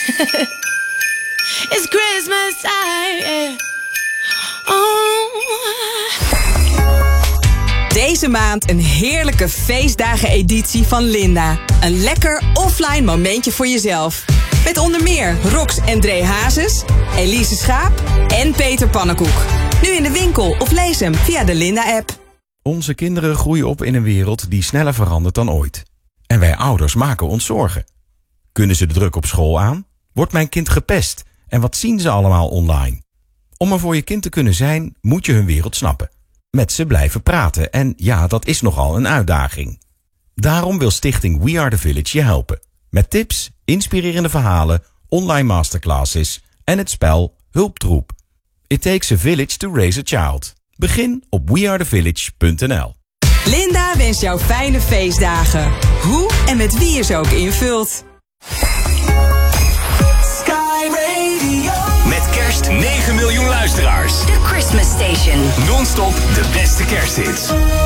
It's Christmas time, yeah. Oh. Deze maand een heerlijke feestdagen-editie van Linda. Een lekker offline momentje voor jezelf. Met onder meer Rox en Dree Hazes, Elise Schaap en Peter Pannenkoek. Nu in de winkel of lees hem via de Linda-app. Onze kinderen groeien op in een wereld die sneller verandert dan ooit. En wij ouders maken ons zorgen. Kunnen ze de druk op school aan? Wordt mijn kind gepest? En wat zien ze allemaal online? Om er voor je kind te kunnen zijn, moet je hun wereld snappen. Met ze blijven praten en ja, dat is nogal een uitdaging. Daarom wil stichting We Are The Village je helpen. Met tips, inspirerende verhalen, online masterclasses en het spel Hulptroep. It takes a village to raise a child. Begin op wearethevillage.nl. Linda wenst jou fijne feestdagen. Hoe en met wie je ze ook invult. Sky Radio. Met kerst 9 miljoen luisteraars. The Christmas Station. Non-stop de beste kersthits.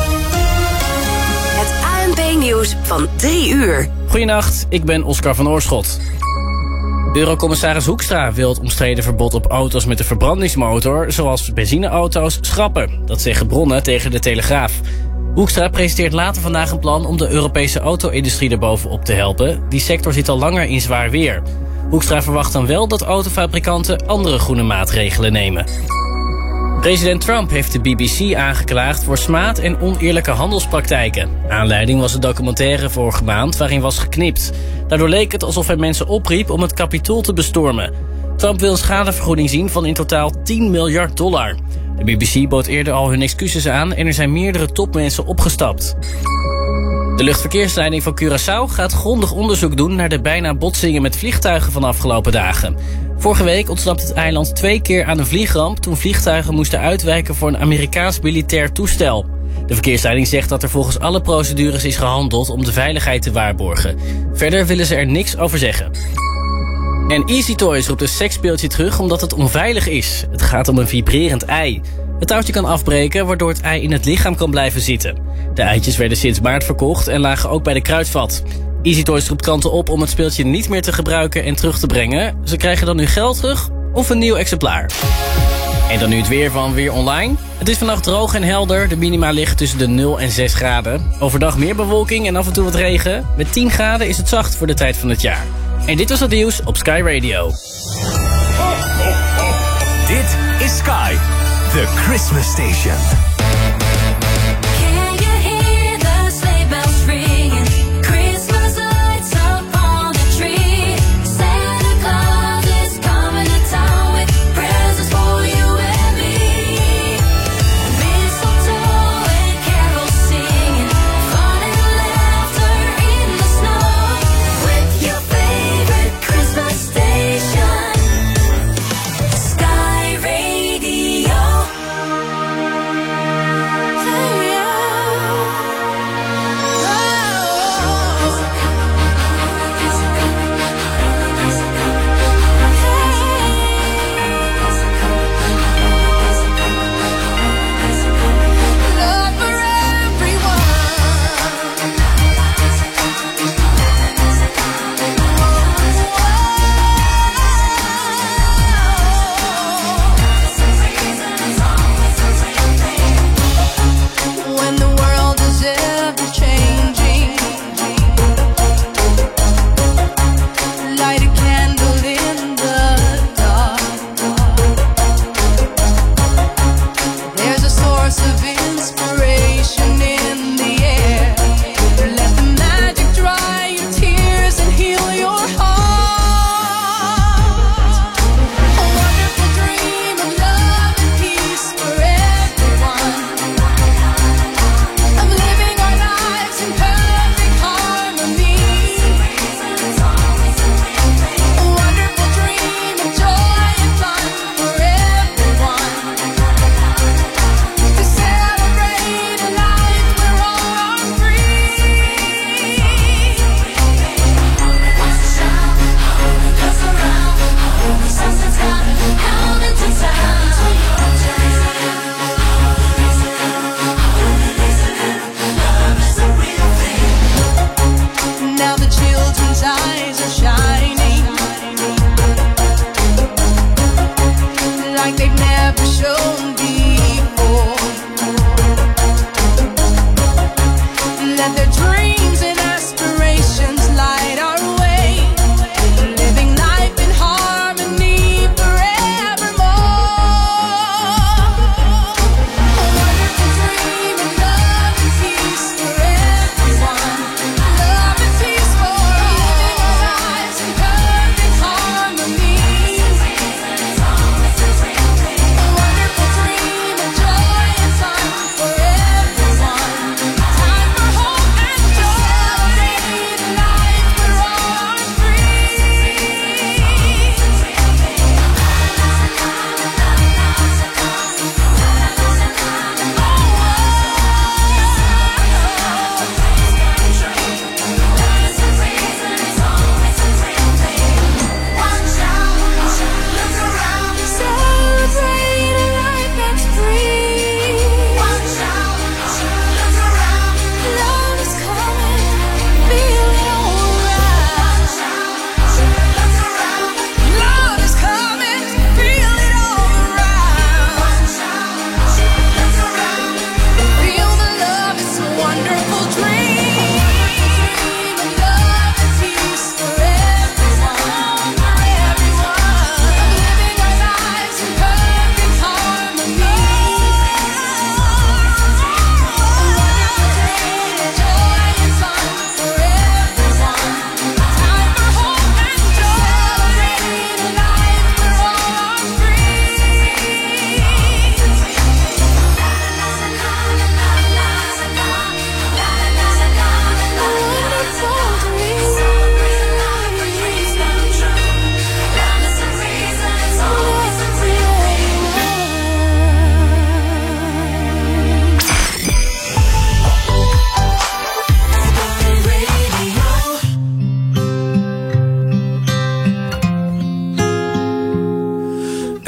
Het ANP-nieuws van 3 uur. Goedenacht, ik ben Oscar van Oorschot. Eurocommissaris Hoekstra wil het omstreden verbod op auto's met een verbrandingsmotor, zoals benzineauto's, schrappen. Dat zeggen bronnen tegen de Telegraaf. Hoekstra presenteert later vandaag een plan om de Europese auto-industrie erbovenop te helpen. Die sector zit al langer in zwaar weer. Hoekstra verwacht dan wel dat autofabrikanten andere groene maatregelen nemen. President Trump heeft de BBC aangeklaagd voor smaad en oneerlijke handelspraktijken. Aanleiding was een documentaire vorige maand waarin was geknipt. Daardoor leek het alsof hij mensen opriep om het Capitool te bestormen. Trump wil een schadevergoeding zien van in totaal $10 miljard. De BBC bood eerder al hun excuses aan en er zijn meerdere topmensen opgestapt. De luchtverkeersleiding van Curaçao gaat grondig onderzoek doen naar de bijna botsingen met vliegtuigen van de afgelopen dagen. Vorige week ontsnapte het eiland 2 keer aan een vliegramp toen vliegtuigen moesten uitwijken voor een Amerikaans militair toestel. De verkeersleiding zegt dat er volgens alle procedures is gehandeld om de veiligheid te waarborgen. Verder willen ze er niks over zeggen. En Easy Toys roept een seksspeeltje terug omdat het onveilig is. Het gaat om een vibrerend ei. Het touwtje kan afbreken, waardoor het ei in het lichaam kan blijven zitten. De eitjes werden sinds maart verkocht en lagen ook bij de Kruidvat. Easy Toys roept klanten op om het speeltje niet meer te gebruiken en terug te brengen. Ze krijgen dan hun geld terug of een nieuw exemplaar. En dan nu het weer van Weer Online. Het is vannacht droog en helder. De minima liggen tussen de 0 en 6 graden. Overdag meer bewolking en af en toe wat regen. Met 10 graden is het zacht voor de tijd van het jaar. En dit was het nieuws op Sky Radio. Dit is Sky, the Christmas Station.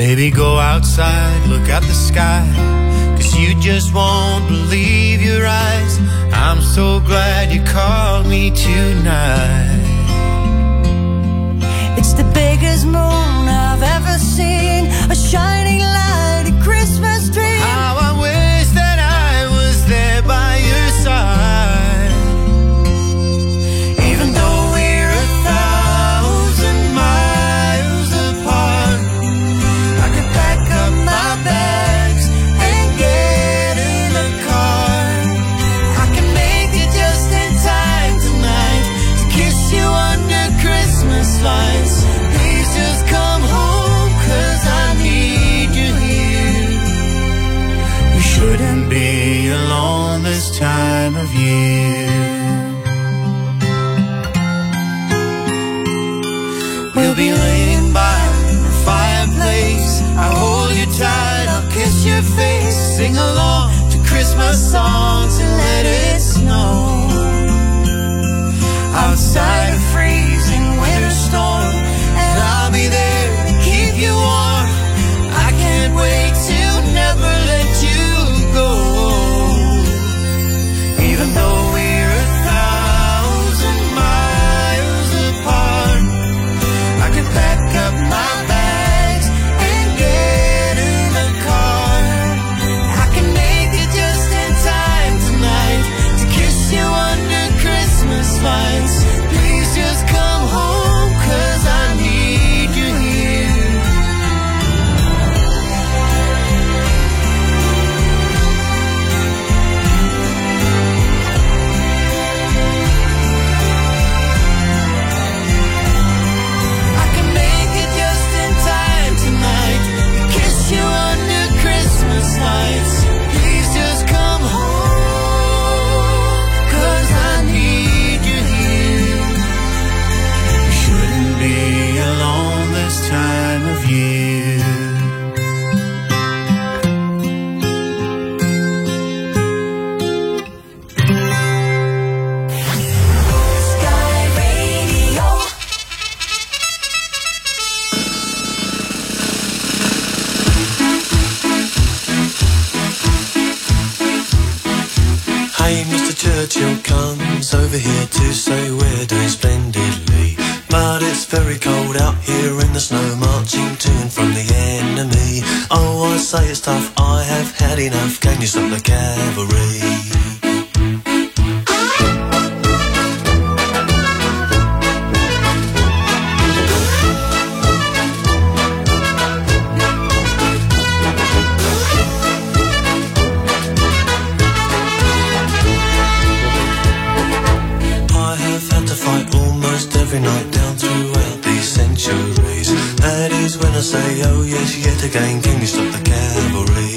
Baby, go outside, look at the sky, 'cause you just won't believe your eyes. I'm so glad you called me tonight. It's the biggest moon I've ever seen, a shining light, a Christmas dream. How I wish that I was there by your side. Even though we're 1,000 miles apart, I could pack up my bags and get in the car. I can make it just in time tonight to kiss you under Christmas lights. Please just come home, 'cause I need you here. You shouldn't be alone this time of year. We'll be laying by the fireplace. I'll hold you tight, I'll kiss your face. Sing along to Christmas songs and let it snow. Outside a freezing winter storm, and I'll be there to keep you warm. I can't wait to never let you go. Even though we're 1,000 miles apart, I could pack up my bags and get in the car. I can make it just in time tonight to kiss you under Christmas lights. Please just come home, 'cause I need you here. I can make it just in time tonight to kiss you under Christmas lights. Please just come home, 'cause I need you here. You shouldn't be alone this time of year. Sky Radio. Hey, Mr. Churchill comes over here to say we're doing splendidly. But it's very cold out here in the snow, marching to and from the enemy. Oh, I say it's tough, I have had enough. Can you stop the cavalry? I have had to fight almost every night down throughout these centuries. That is when I say, oh yes, yet again, can you stop the cavalry?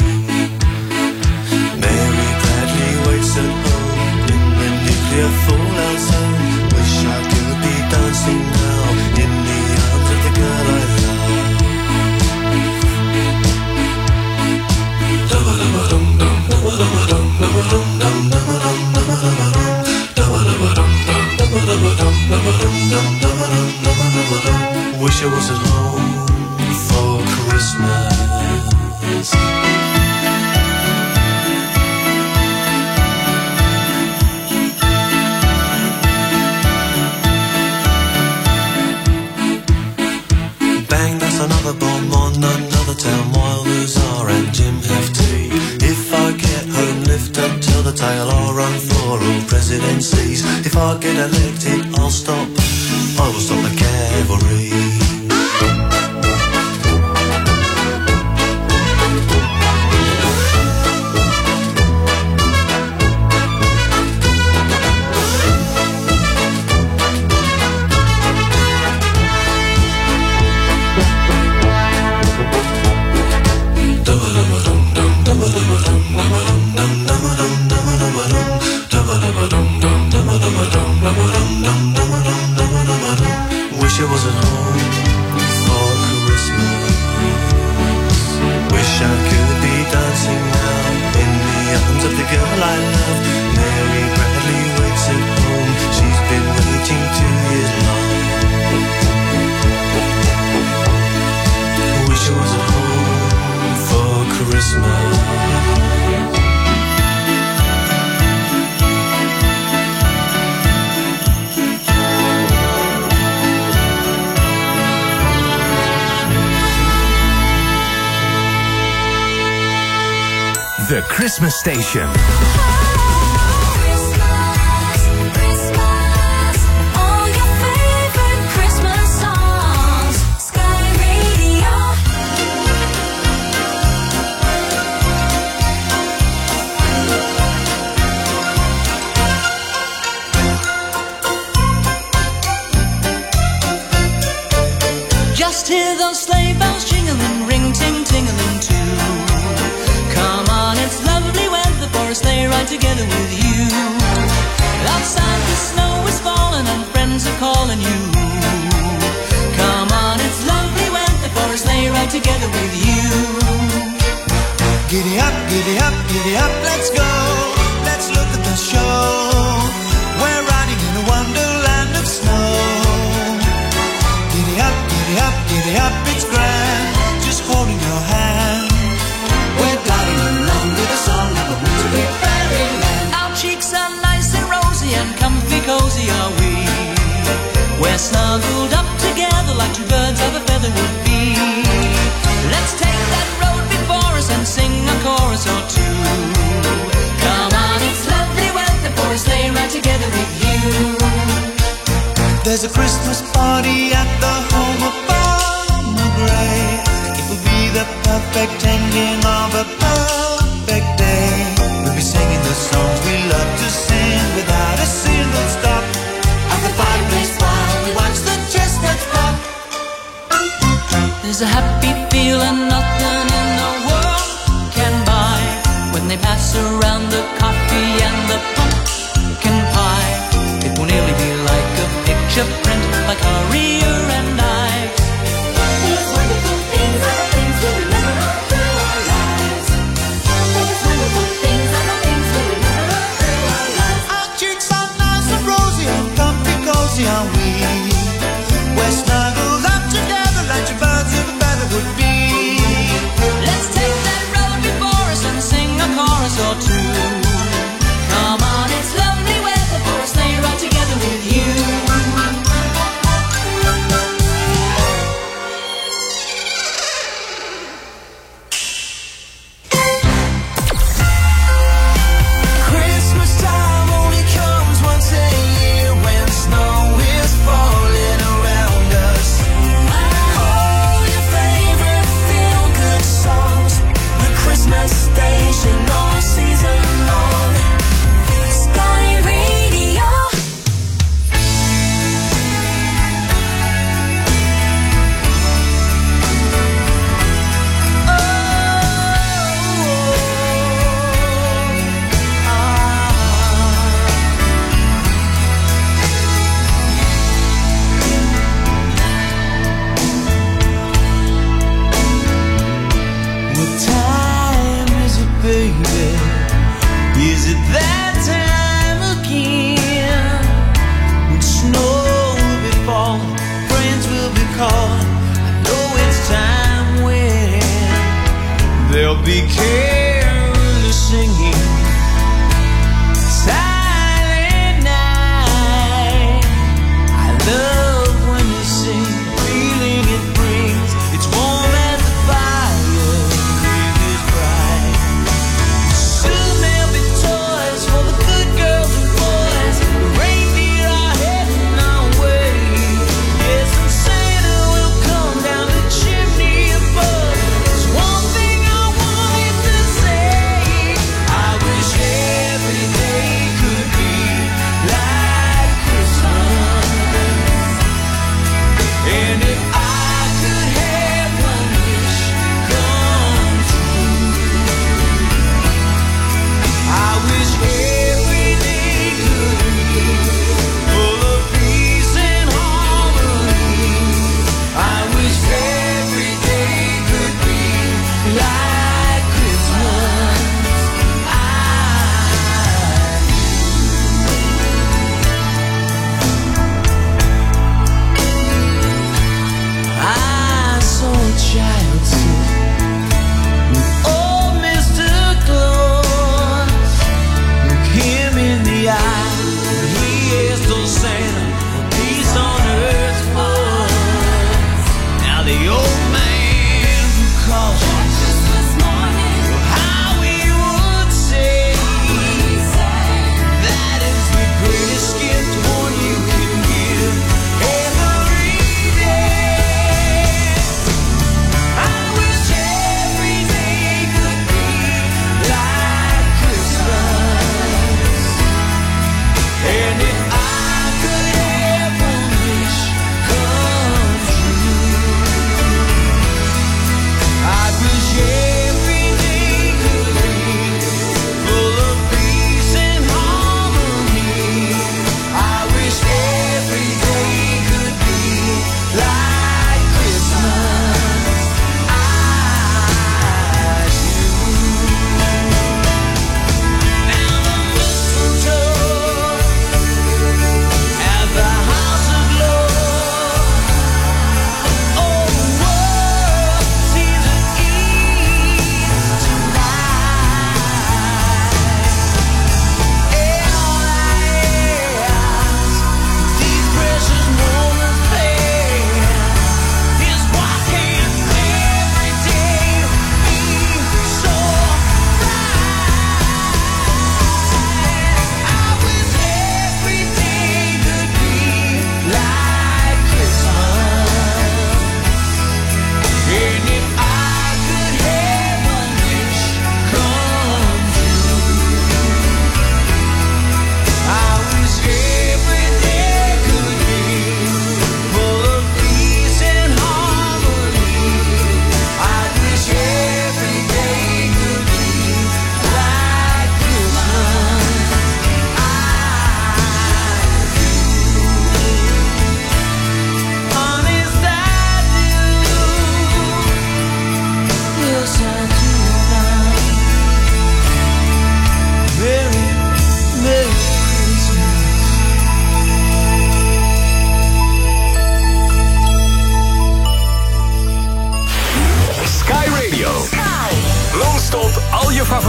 Mary Bradley waits at home in the nuclear fallout zone. Wish I could be dancing now in the arms of the girl I love. Wish I was at home for Christmas. Bang, that's another bomb on another town. Wilders are and Jim have tea. If I get home, lift up till the tail, I'll run for all presidencies. If I get elected, I'll stop. I will stop the cavalry. Wish I was at home for Christmas. Wish I could be dancing now in the arms of the girl I love. Mary Bradley waits at home. She's been waiting 2 years long. Wish I was at home. The Christmas Station. All your favorite Christmas songs. Sky Radio. Just hear those sleigh bells jingling, ring ting tingling too. Come on, it's lovely weather for a sleigh ride together with you. Outside the snow is falling and friends are calling you. Come on, it's lovely weather for a sleigh ride together with you. Giddy up, giddy up, giddy up, let's go. Let's look at the show. We're riding in a wonderland of snow. Giddy up, giddy up, giddy up, it's grand. Just holding your hand. We're gliding along with the song of a wintry fairyland. Our cheeks are nice and rosy and comfy cozy are we. We're snuggled up together like two birds of a feather would be. Let's take that road before us and sing a chorus or two. Come on, it's lovely weather for a sleigh ride together with you. There's a Christmas party at the home of Farmer Gray. It will be the perfect ending of a perfect day. We'll be singing the songs we love to sing without a single stop. At the fireplace while we watch the chestnuts pop. There's a happy feeling nothing in the world can buy when they pass around the coffee and the pumpkin pie. It will nearly be like a picture print by Currier and Ives. These wonderful things are the things we remember all through our lives. These wonderful things are the things we remember all through our lives. Our cheeks are nice and rosy and comfy cozy are we. We're snuggled up together like two birds of a feather would be. Let's take that road before us and sing a chorus or two. Come on, it's lovely weather for a sleigh ride together with you. Christmas time only comes once a year when snow is falling around us. All your favorite feel-good songs, the Christmas station all season long. Sky Radio. What time is it, baby? Is it that time again? When snow will be falling, friends will be calling. I know it's time when there'll be carolers singing. Silent night. I love when you sing, the feeling it brings. It's warm as the fire, is bright. Soon there'll be toys for the good girls and boys. The reindeer are heading our way. Yes, and Santa will come down the chimney above. There's one thing I want you to say.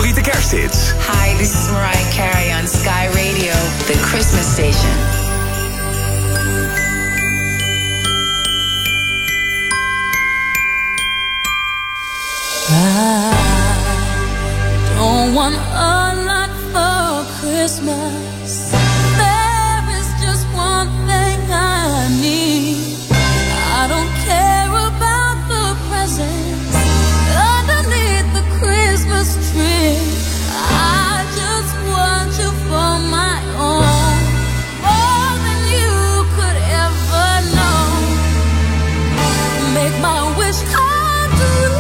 favoriete kersthits. Hi, this is Mariah Carey on Sky Radio, the Christmas station. I don't want a lot for Christmas. There is just one thing I need. I don't care about the presents underneath the Christmas tree. I just want you for my own, more than you could ever know. Make my wish come true.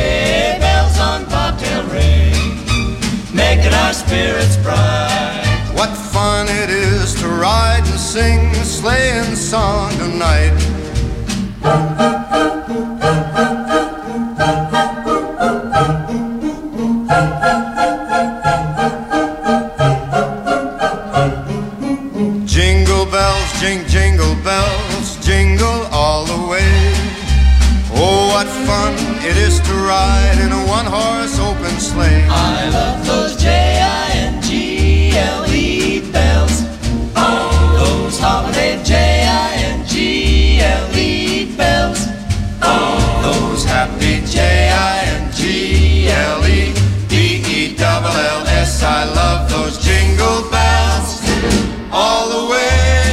Making our spirits bright. What fun it is to ride and sing a sleighing song tonight. Jingle bells, jingle bells, jingle all the way. Oh, what fun it is to ride in a one-horse open sleigh. I love those J-I-N-G-L-E bells. Oh, those holiday J-I-N-G-L-E bells. Oh, those happy J-I-N-G-L-E B-E-double-L-S. I love those jingle bells all the way.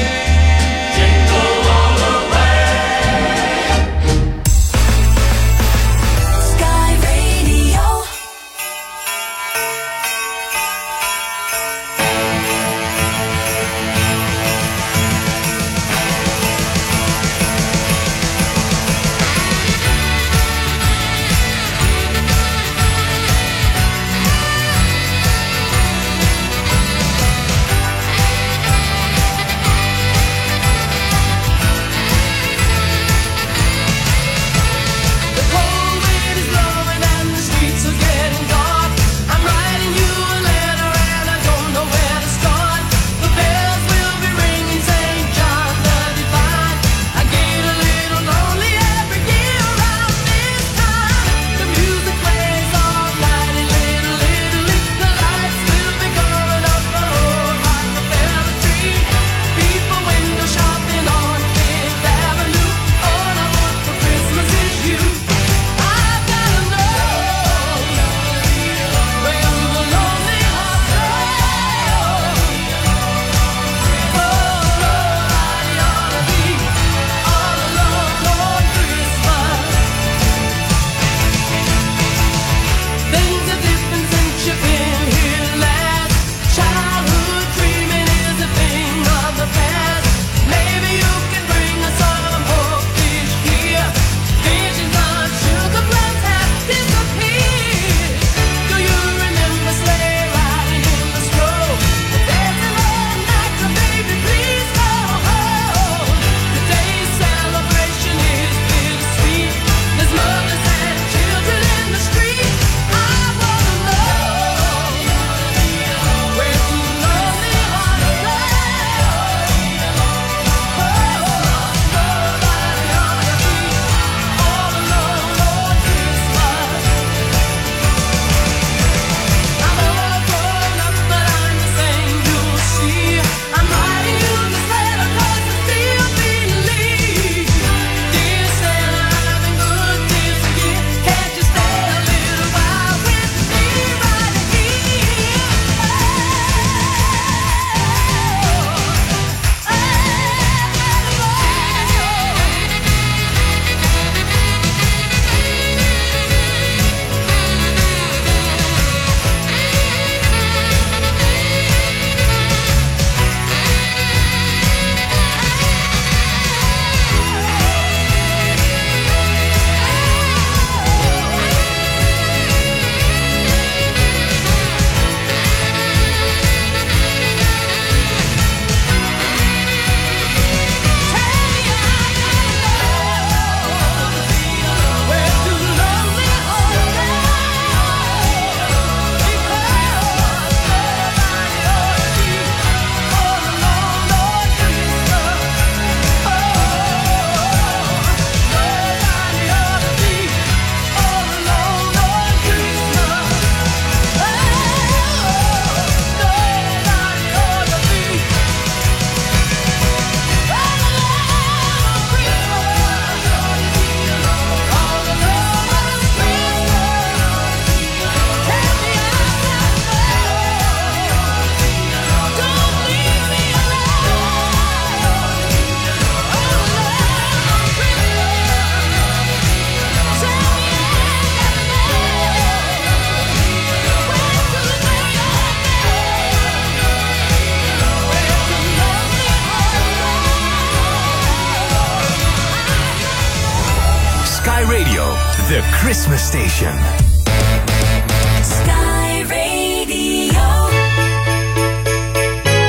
The Christmas Station. Sky Radio.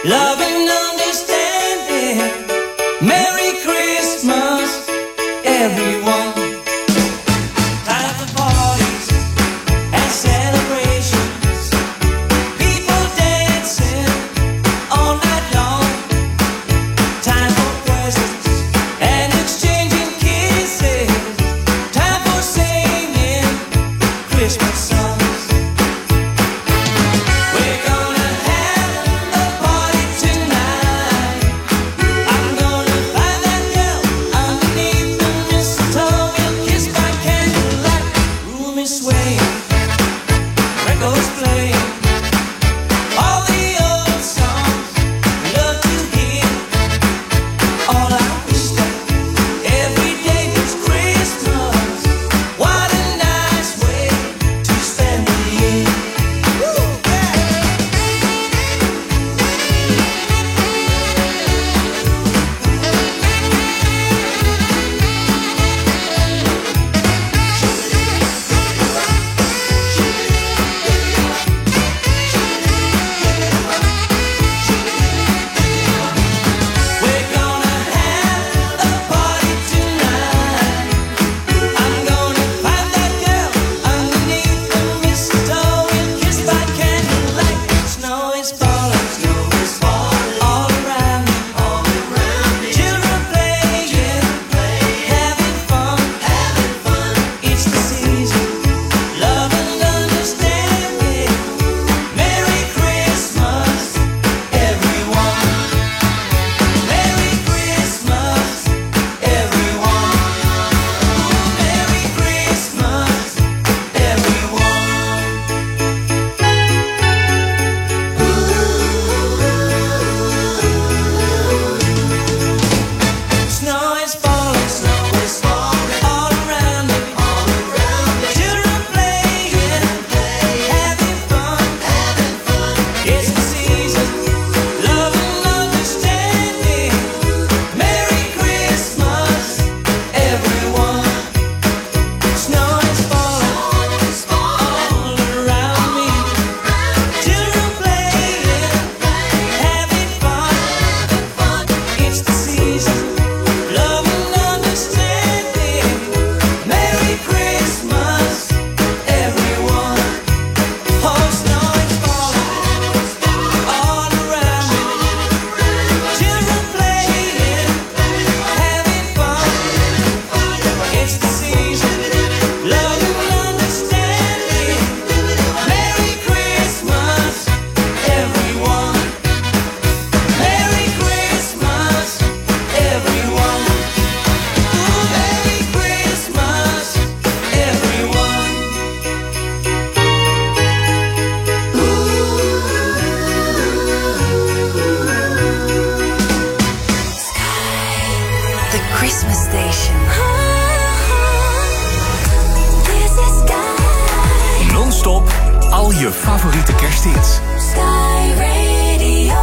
love and understanding. Merry Christmas, everyone. Time for parties and celebrations. People dancing all night long. Time for presents and exchanging kisses. Time for singing Christmas songs. We're gonna have a party tonight. I'm gonna find that girl underneath the mistletoe. We'll kiss by candlelight. Room is swaying, records playing. All the old songs we love to hear. All I wish that every day was Christmas. What a nice way to spend the year. We're gonna have a party tonight. I'm gonna find that girl underneath the mistletoe. We'll kiss by candlelight. Snow is falling, all around me. Children playing, having fun. It's the season, love and understanding. Merry Christmas, everyone. Merry Christmas, everyone. Merry Christmas, everyone. Snow is falling, all around me. Children playing, having fun. It's the season, love and understanding. Merry Christmas, everyone. Snow is falling, all around me. Children playing, having fun. It's the season, love and understanding. Merry Christmas, everyone. Oh, snow is falling, all around me. Children playing, having fun. It's the season, love and understanding. Merry Christmas, everyone. Merry Christmas, everyone. Merry Christmas, everyone. The Christmas Station. This is Sky, Non-stop al je favoriete kersthits. Sky Radio.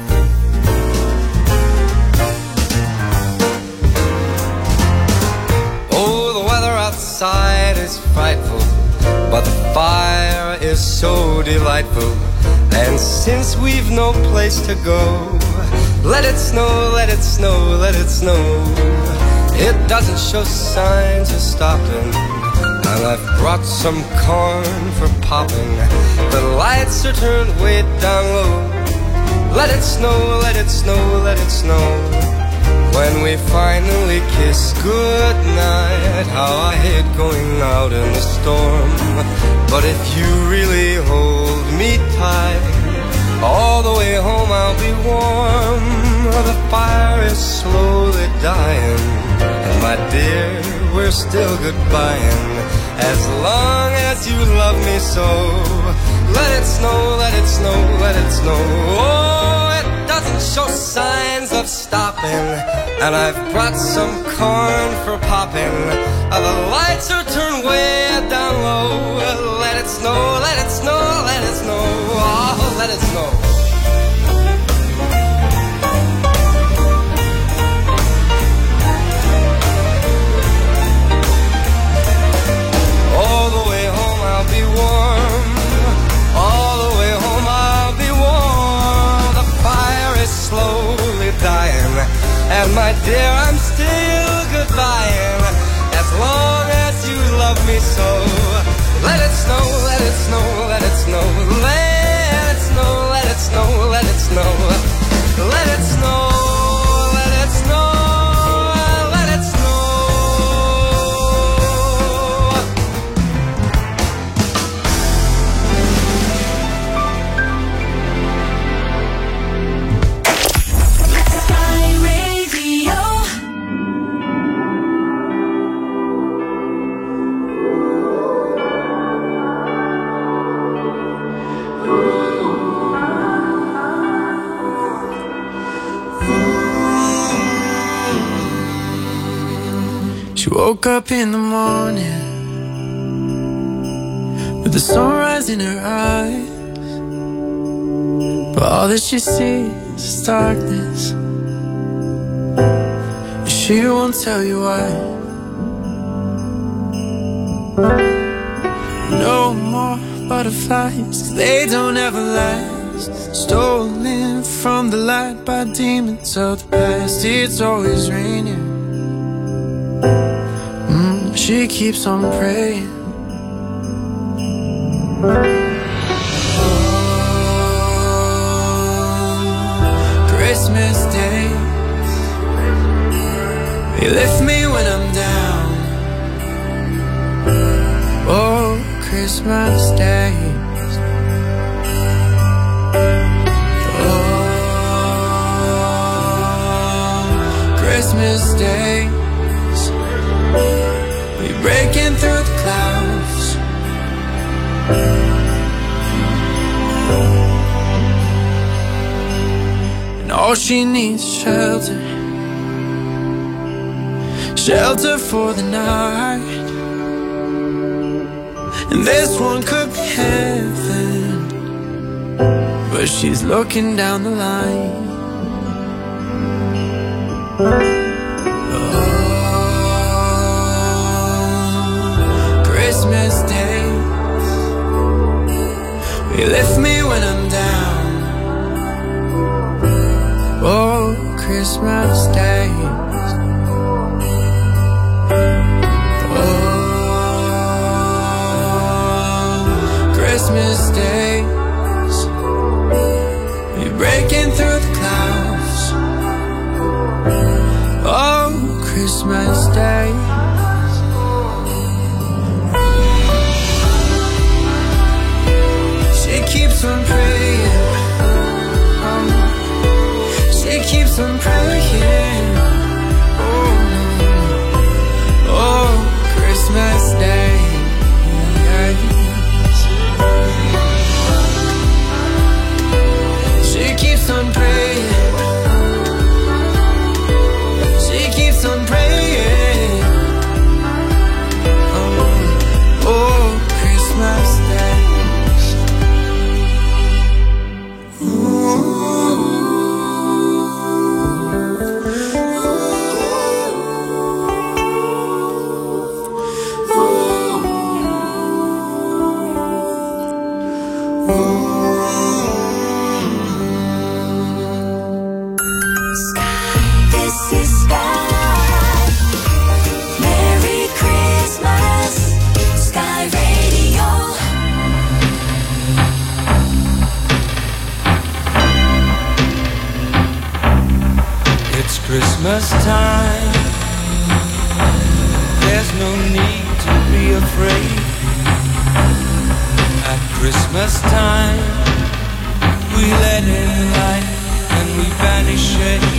Oh, the weather outside is frightful, but the fire is so delightful. And since we've no place to go, let it snow, let it snow, let it snow. It doesn't show signs of stopping, and I've brought some corn for popping. The lights are turned way down low. Let it snow, let it snow, let it snow. When we finally kiss goodnight, how I hate going out in the storm. But if you really hold me tight, all the way home I'll be warm. The fire is slowly dying, and my dear, we're still goodbying. As long as you love me so, let it snow, let it snow, let it snow. Oh, it doesn't show signs of stopping, and I've brought some corn for popping. The lights are turned way down low. Let it snow, let it snow, let it snow. Oh, let it snow. All the way home I'll be warm. All the way home I'll be warm. The fire And my dear, I'm still goodbying, as long as you love me so. Let it snow, let it snow, let it snow, let it snow, let it snow, let it snow, let it snow, let it snow, let it snow. Sky Radio. She woke up in the morning with the sunrise in her eyes, but all that she sees is darkness. And she won't tell you why. No more butterflies, 'cause they don't ever last. Stolen from the light by demons of the past. It's always raining. She keeps on praying. Christmas Day, you lift me when I'm down. Oh, Christmas Day. Oh, Christmas Day, breaking through the clouds. And all she needs is shelter. Shelter for the night. And this one could be heaven, but she's looking down the line. Christmas days, you lift me when I'm down. Oh, Christmas days. Oh, Christmas days, you're breaking through the clouds. Oh, Christmas days. Keeps on praying. She keeps on praying. Oh, Christmas Day. She keeps on praying. She keeps on praying. Oh, Christmas Day. Christmas time, there's no need to be afraid. At Christmas time, we let in light and we banish shade.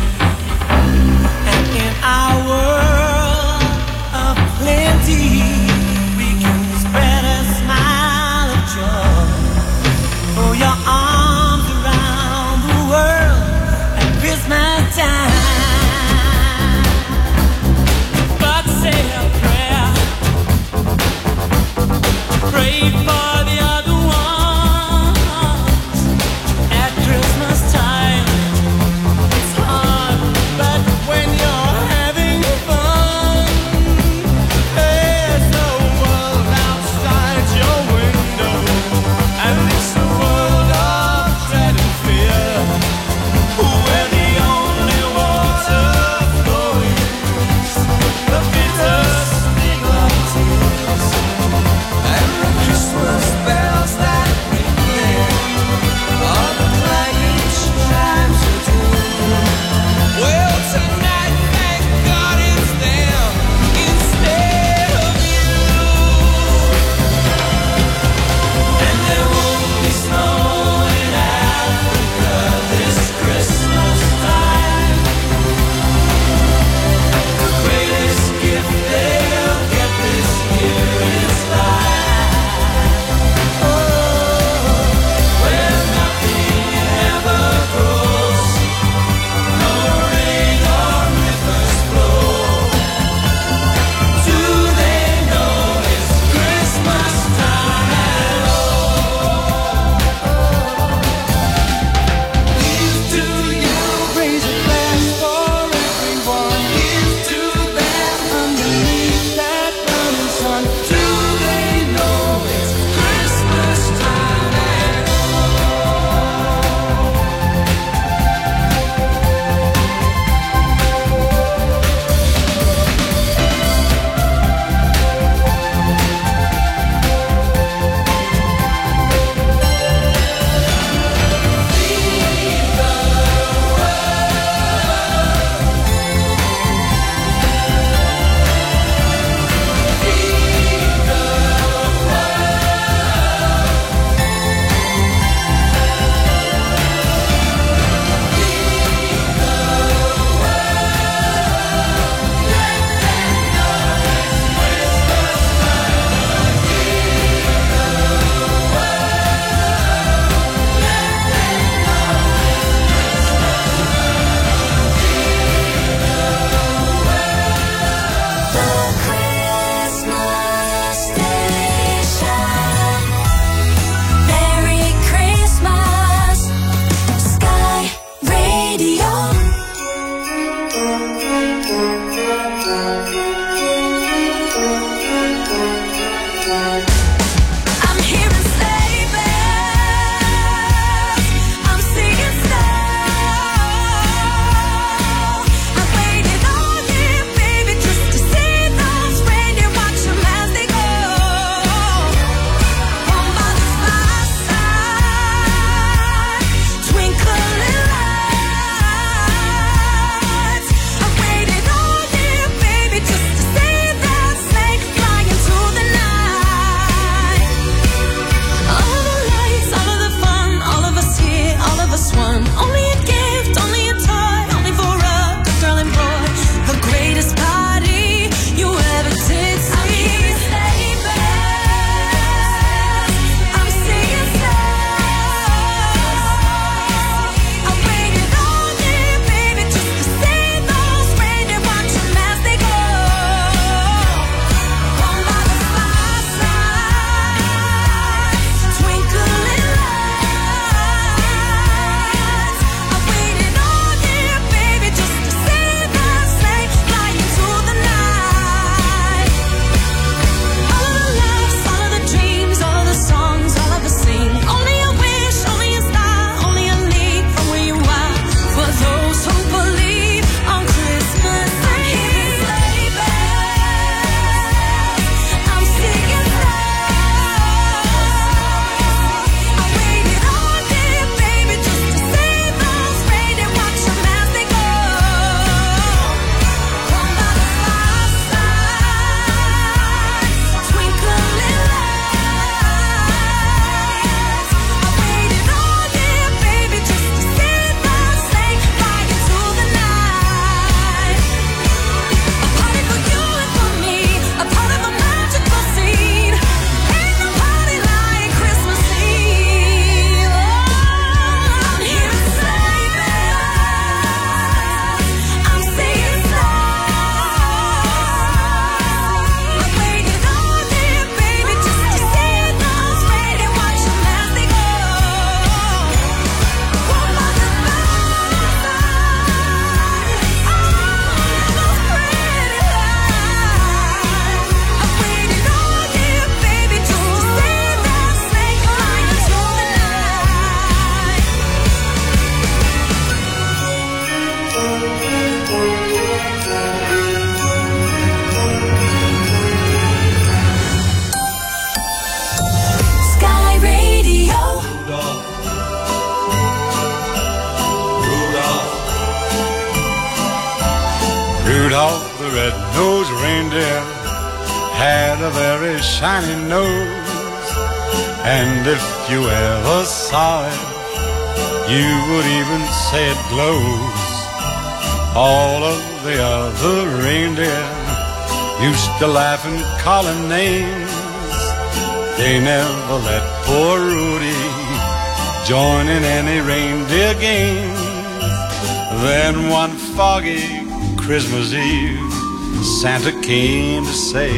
And in our world of plenty, we can spread a smile of joy. Throw your arms around the world at Christmas time. Pray for the other ones at Christmas time. It's hard, but when you're having fun, there's Rudolph, Rudolph. Rudolph the red-nosed reindeer had a very shiny nose, and if you ever saw it, you would even say it glows. All of the other reindeer used to laugh and call him names. They never let poor Rudy join in any reindeer games. Then one foggy Christmas Eve, Santa came to say,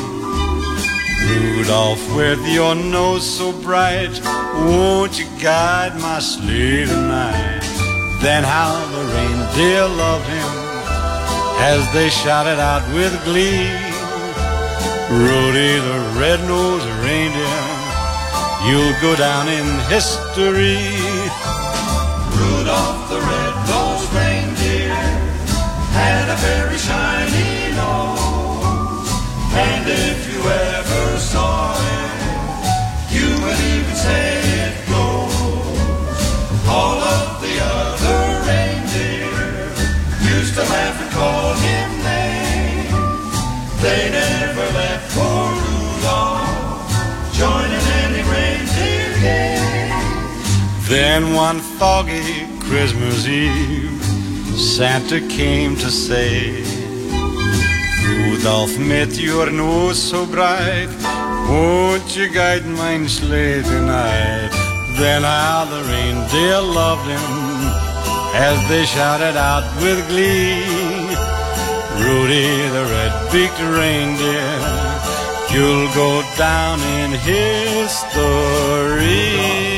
Rudolph, with your nose so bright, won't you guide my sleigh tonight? Then how the reindeer loved him as they shouted out with glee, Rudy the red-nosed reindeer, you'll go down in history. Rudolph the red-nosed reindeer had a very shiny nose, and if you ever saw it, you would even say it glows. All of the other reindeer used to laugh and call him names. They never let poor Rudolph join in any reindeer game. Then one foggy Christmas Eve, Santa came to say, Rudolph, met your nose so bright, won't you guide my sleigh tonight? Then how the reindeer loved him as they shouted out with glee, Rudy the red-beaked reindeer, you'll go down in history.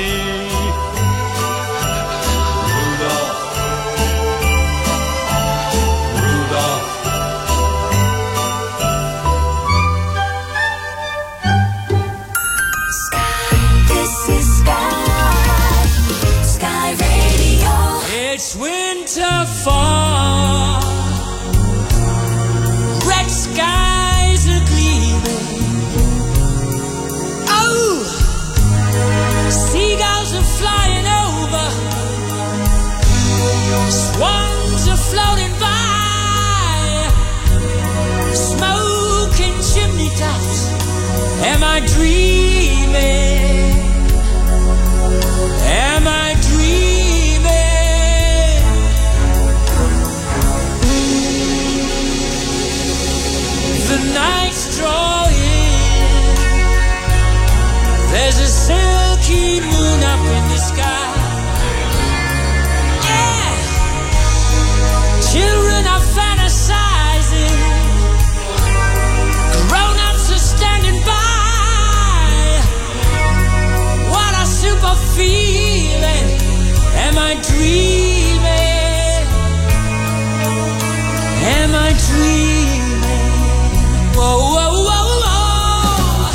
It's winter fall, red skies are gleaming. Oh, seagulls are flying over, swans are floating by, smoking chimney tops. Am I dreaming? Am I the night's drawing, there's a silky moon up in the sky. Yeah, children are fantasizing, grown-ups are standing by. What a super feeling. Am I dreaming? Am I dreaming? Whoa, whoa, whoa, whoa.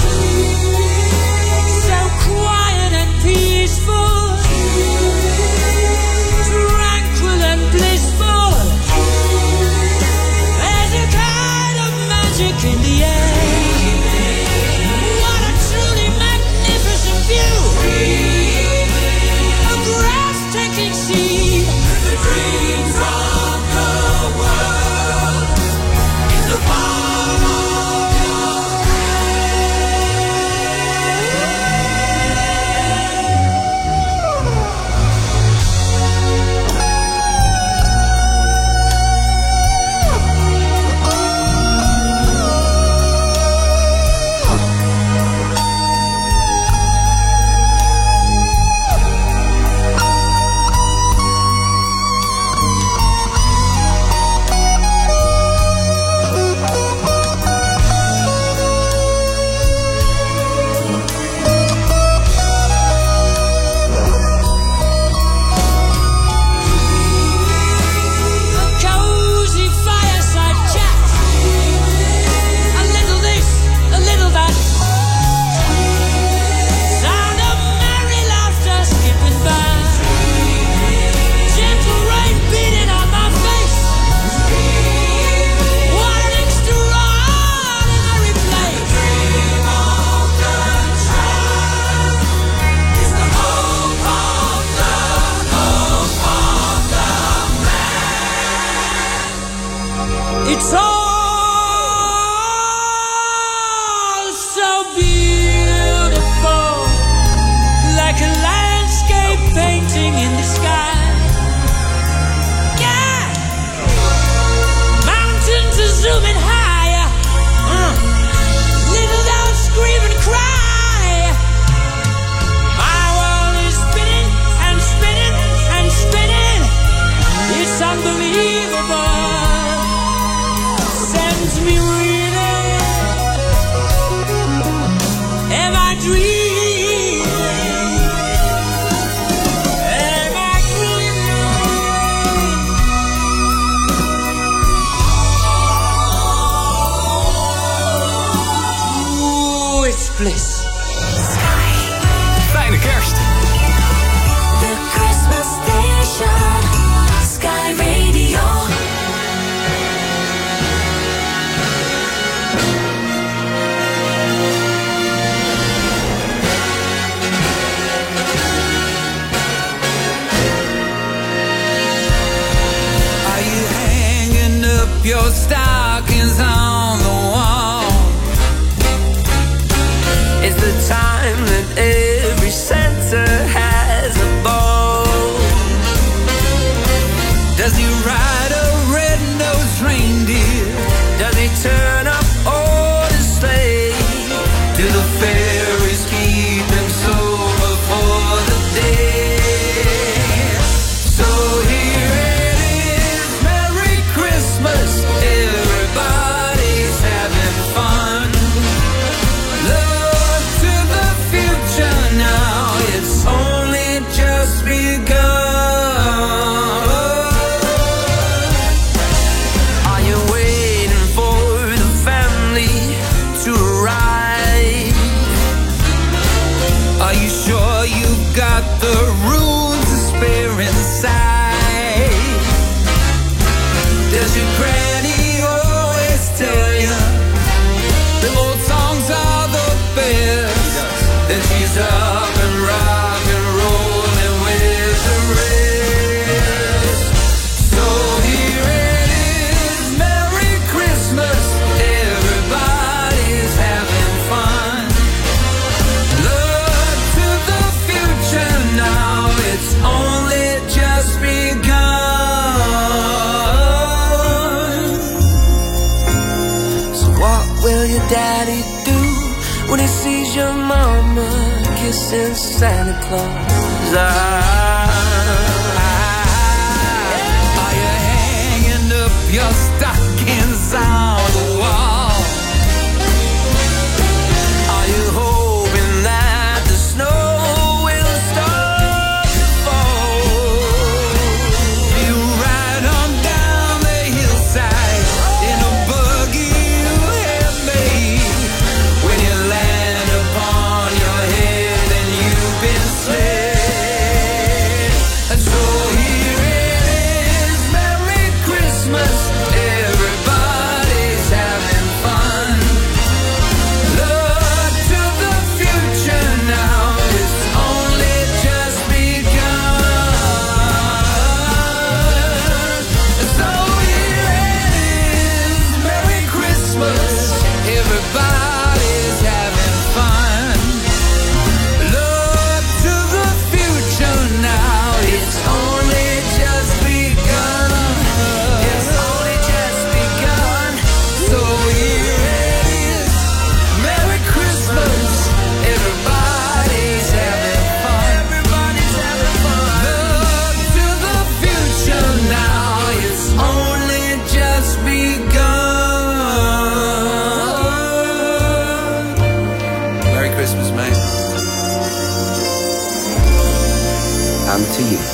So quiet and peaceful, tranquil and blissful. There's a kind of magic in the air. What a truly magnificent view. your stockings on the wall. It's the time that every Santa has a ball. Does he ride a red-nosed reindeer? Does he turn up on his sleigh? Do the fairies keep him sober for the day? So here it is, Merry Christmas, everybody's having fun. Look to the future now, it's only just begun. Are you waiting for the family to arrive? Are you sure you've got the room to spare inside? Does your granny always tell you the old songs are the best? Then she's up and rock and rolling with the rest. So here it is, Merry Christmas, everybody's having fun. Look to the future now, it's only just begun. So what will your daddy do when he sees your mama kissing Santa Claus? Are you hanging up your stockings on the wall? Are you hoping that the snow will start to fall? You ride on down the hillside in a buggy you have made. When you land upon your head and you've been slid. And so here it is, Merry Christmas, everybody's having fun. Look to the future now, it's only just begun. So here it is, Merry Christmas, everybody's having fun. Look to the future now, it's only just begun. It's only just begun. So here it is, Merry Christmas, everybody's having fun. Everybody's having fun. Look to the future now, it's only just begun. Merry Christmas, mate. And to you.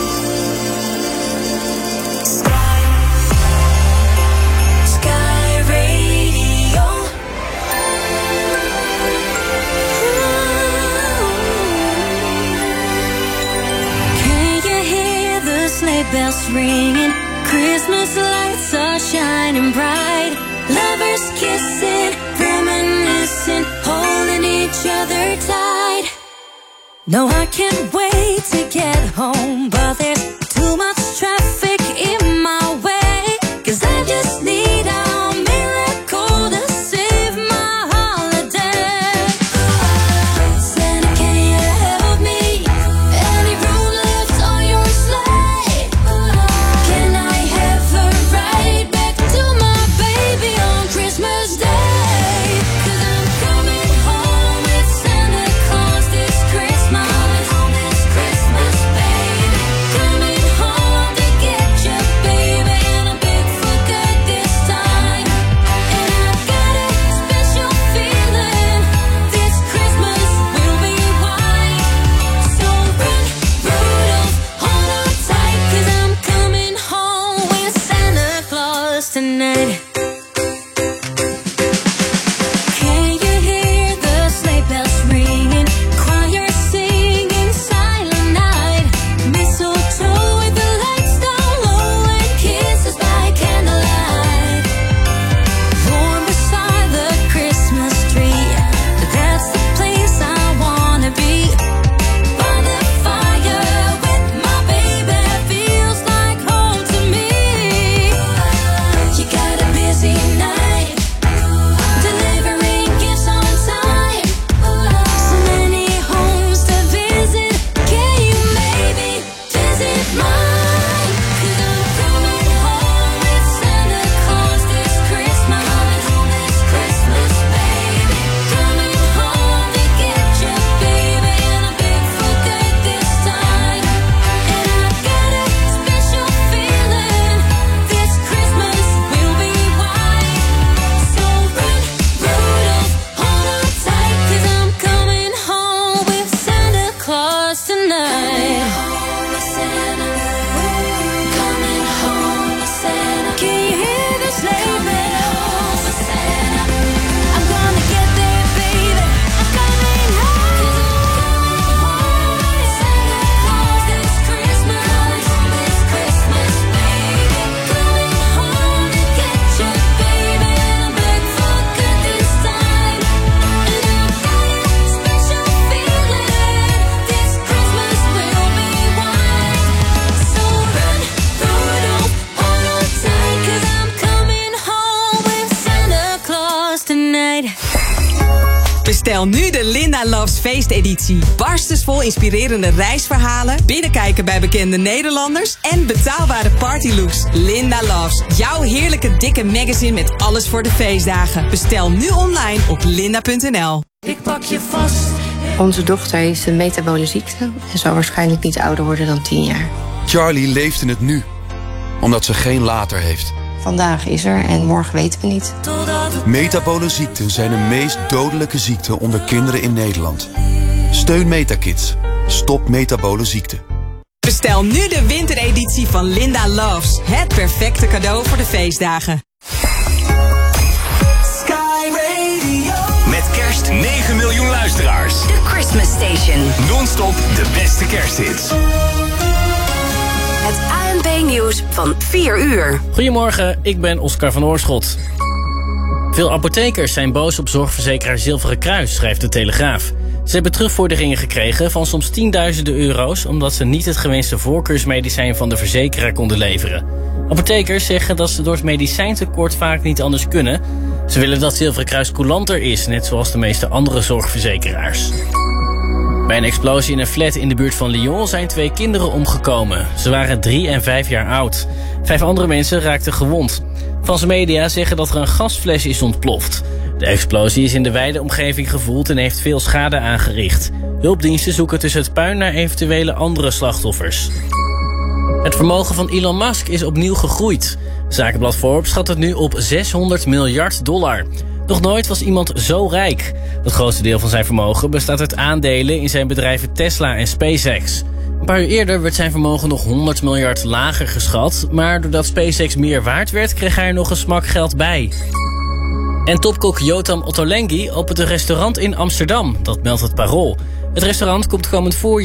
Sky Radio. Can you hear the sleigh bells ringing? Christmas lights are shining bright. Lovers kissing, reminiscing, holding each other tight. No, I can't wait to get home, but there's too much traffic in my way. 'Cause I just need a miracle to save my holiday. Santa, can you help me? Any room left on your sleigh? Can I have a ride back to my baby on Christmas Day? 'Cause I'm coming home with Santa Claus this Christmas. Baby, coming Claus tonight. Coming home to Santa. Can you hear the sleigh bells? I'm gonna get there, baby. I'm coming home. Santa Claus this Christmas, baby. Coming home to get you, baby. And I'm back for good this time. And I've got a special feeling. This Christmas will be wine. So run, Rudolph, hold on tight, 'cause I'm coming home with Santa Claus tonight. Bestel nu de Linda Loves feesteditie. Barstensvol inspirerende reisverhalen, binnenkijken bij bekende Nederlanders en betaalbare partylooks. Linda Loves, jouw heerlijke dikke magazine met alles voor de feestdagen. Bestel nu online op linda.nl. Ik pak je vast. Onze dochter heeft een metabole ziekte en zal waarschijnlijk niet ouder worden dan 10 jaar. Charlie leeft in het nu, omdat ze geen later heeft. Vandaag is er en morgen weten we niet. Metabole ziekten zijn de meest dodelijke ziekten onder kinderen in Nederland. Steun Metakids. Stop metabole ziekte. Bestel nu de wintereditie van Linda Loves. Het perfecte cadeau voor de feestdagen. Sky Radio. Met kerst 9 miljoen luisteraars. The Christmas Station. Non-stop de beste kersthits. Het ANP-nieuws van 4 uur. Goedemorgen, ik ben Oscar van Oorschot. Veel apothekers zijn boos op zorgverzekeraar Zilveren Kruis, schrijft de Telegraaf. Ze hebben terugvorderingen gekregen van soms tienduizenden euro's... omdat ze niet het gewenste voorkeursmedicijn van de verzekeraar konden leveren. Apothekers zeggen dat ze door het medicijntekort vaak niet anders kunnen. Ze willen dat Zilveren Kruis coulanter is, net zoals de meeste andere zorgverzekeraars. Bij een explosie in een flat in de buurt van Lyon zijn 2 kinderen omgekomen. Ze waren 3 en 5 jaar oud. 5 andere mensen raakten gewond. Franse media zeggen dat er een gasfles is ontploft. De explosie is in de wijde omgeving gevoeld en heeft veel schade aangericht. Hulpdiensten zoeken tussen het puin naar eventuele andere slachtoffers. Het vermogen van Elon Musk is opnieuw gegroeid. Zakenblad Forbes schat het nu op $600 miljard. Nog nooit was iemand zo rijk. Het grootste deel van zijn vermogen bestaat uit aandelen in zijn bedrijven Tesla en SpaceX. Een paar uur eerder werd zijn vermogen nog 100 miljard lager geschat, maar doordat SpaceX meer waard werd, kreeg hij er nog een smak geld bij. En topkok Yotam Ottolenghi opent een restaurant in Amsterdam, dat meldt het Parool. Het restaurant komt komend voorjaar